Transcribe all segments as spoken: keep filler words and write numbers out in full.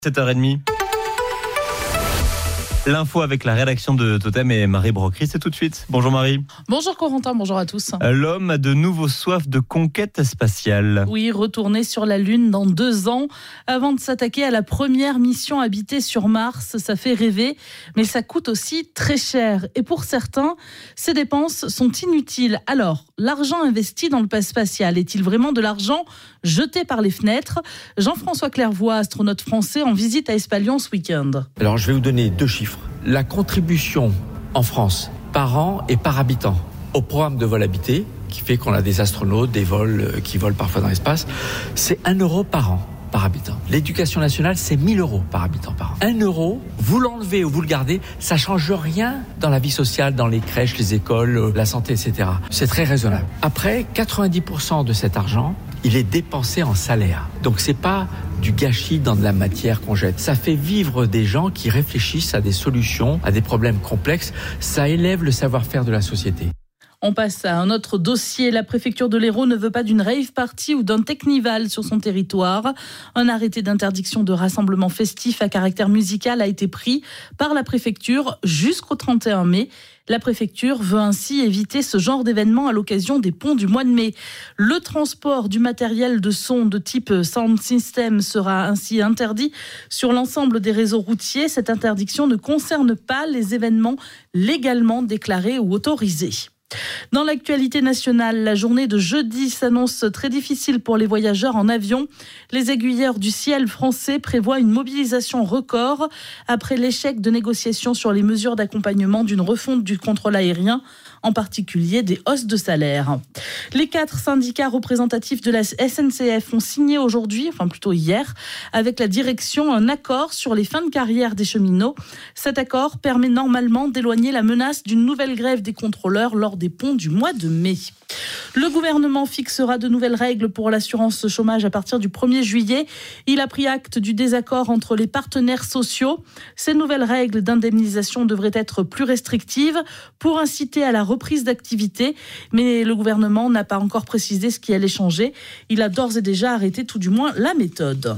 sept heures trente. L'info avec la rédaction de Totem et Marie Brocry, c'est tout de suite. Bonjour Marie. Bonjour Corentin, bonjour à tous. L'homme a de nouveau soif de conquête spatiale. Oui, retourner sur la Lune dans deux ans avant de s'attaquer à la première mission habitée sur Mars. Ça fait rêver, mais ça coûte aussi très cher. Et pour certains, ces dépenses sont inutiles. Alors, l'argent investi dans le pass spatial est-il vraiment de l'argent jeté par les fenêtres ? Jean-François Clairvoy, astronaute français en visite à Espalion ce week-end. Alors, je vais vous donner deux chiffres. La contribution en France par an et par habitant au programme de vol habité, qui fait qu'on a des astronautes, des vols qui volent parfois dans l'espace, c'est un euro par an par habitant. L'éducation nationale, c'est mille euros par habitant par an. Un euro, vous l'enlevez ou vous le gardez, ça change rien dans la vie sociale, dans les crèches, les écoles, la santé, et cetera. C'est très raisonnable. Après, quatre-vingt-dix pour cent de cet argent, il est dépensé en salaire. Donc c'est pas du gâchis dans de la matière qu'on jette. Ça fait vivre des gens qui réfléchissent à des solutions, à des problèmes complexes. Ça élève le savoir-faire de la société. On passe à un autre dossier. La préfecture de l'Hérault ne veut pas d'une rave party ou d'un technival sur son territoire. Un arrêté d'interdiction de rassemblement festif à caractère musical a été pris par la préfecture jusqu'au trente et un mai. La préfecture veut ainsi éviter ce genre d'événement à l'occasion des ponts du mois de mai. Le transport du matériel de son de type sound system sera ainsi interdit sur l'ensemble des réseaux routiers. Cette interdiction ne concerne pas les événements légalement déclarés ou autorisés. Dans l'actualité nationale, la journée de jeudi s'annonce très difficile pour les voyageurs en avion. Les aiguilleurs du ciel français prévoient une mobilisation record après l'échec de négociations sur les mesures d'accompagnement d'une refonte du contrôle aérien, en particulier des hausses de salaire. Les quatre syndicats représentatifs de la S N C F ont signé aujourd'hui, enfin plutôt hier, avec la direction un accord sur les fins de carrière des cheminots. Cet accord permet normalement d'éloigner la menace d'une nouvelle grève des contrôleurs lors des ponts du mois de mai. Le gouvernement fixera de nouvelles règles pour l'assurance chômage à partir du premier juillet. Il a pris acte du désaccord entre les partenaires sociaux. Ces nouvelles règles d'indemnisation devraient être plus restrictives pour inciter à la reprise d'activité. Mais le gouvernement n'a pas encore précisé ce qui allait changer. Il a d'ores et déjà arrêté tout du moins la méthode.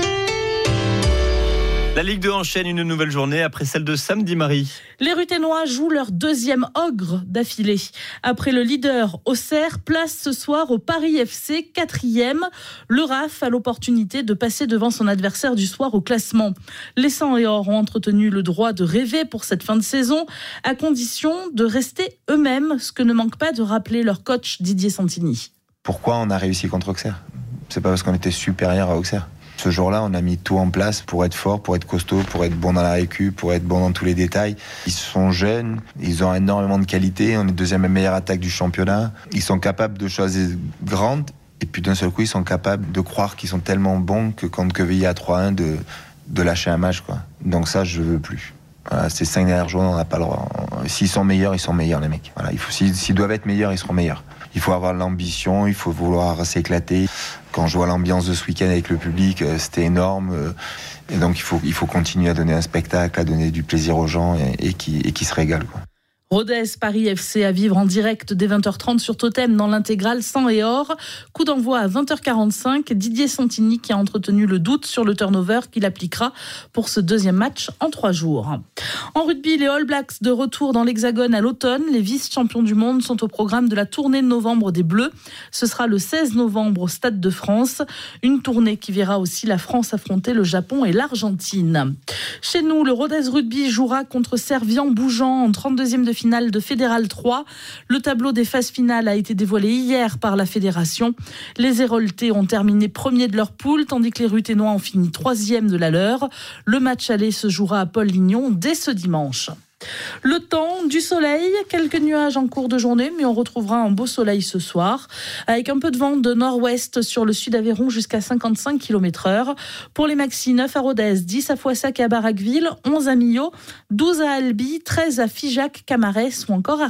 La Ligue deux enchaîne une nouvelle journée après celle de samedi, Marie. Les Ruténois jouent leur deuxième ogre d'affilée. Après le leader Auxerre, place ce soir au Paris F C, quatrième. Le R A F a l'opportunité de passer devant son adversaire du soir au classement. Les Sang et Or ont entretenu le droit de rêver pour cette fin de saison, à condition de rester eux-mêmes, ce que ne manque pas de rappeler leur coach Didier Santini. Pourquoi on a réussi contre Auxerre ? C'est pas parce qu'on était supérieur à Auxerre. Ce jour-là, on a mis tout en place pour être fort, pour être costaud, pour être bon dans la récup, pour être bon dans tous les détails. Ils sont jeunes, ils ont énormément de qualité. On est deuxième meilleure attaque du championnat. Ils sont capables de choses grandes. Et puis d'un seul coup, ils sont capables de croire qu'ils sont tellement bons que quand Quevilly a trois un, de, de lâcher un match, quoi. Donc ça, je veux plus. Voilà, ces cinq dernières journées, on n'a pas le droit. S'ils sont meilleurs, ils sont meilleurs, les mecs. Voilà, il faut, s'ils, s'ils doivent être meilleurs, ils seront meilleurs. Il faut avoir l'ambition, il faut vouloir s'éclater. Quand je vois l'ambiance de ce week-end avec le public, c'était énorme. Et donc il faut, il faut continuer à donner un spectacle, à donner du plaisir aux gens et, et qui, et qui se régalent, quoi. Rodez, Paris F C à vivre en direct dès vingt heures trente sur Totem dans l'intégrale Sang et Or. Coup d'envoi à vingt heures quarante-cinq. Didier Santini qui a entretenu le doute sur le turnover qu'il appliquera pour ce deuxième match en trois jours. En rugby, les All Blacks de retour dans l'Hexagone à l'automne. Les vice-champions du monde sont au programme de la tournée de novembre des Bleus. Ce sera le seize novembre au Stade de France. Une tournée qui verra aussi la France affronter le Japon et l'Argentine. Chez nous, le Rodez Rugby jouera contre Servian-Bougeant en trente-deuxième de finale de Fédéral trois. Le tableau des phases finales a été dévoilé hier par la fédération. Les Héroltais ont terminé premier de leur poule, tandis que les Ruténois ont fini troisième de la leur. Le match aller se jouera à Paul-Lignon dès ce dimanche. Le temps, du soleil, quelques nuages en cours de journée, mais on retrouvera un beau soleil ce soir, avec un peu de vent de nord-ouest sur le sud Aveyron jusqu'à cinquante-cinq kilomètres heure. Pour les maxi, neuf à Rodez, dix à Foissac et à Barraqueville, onze à Millau, douze à Albi, treize à Figeac, Camarès ou encore à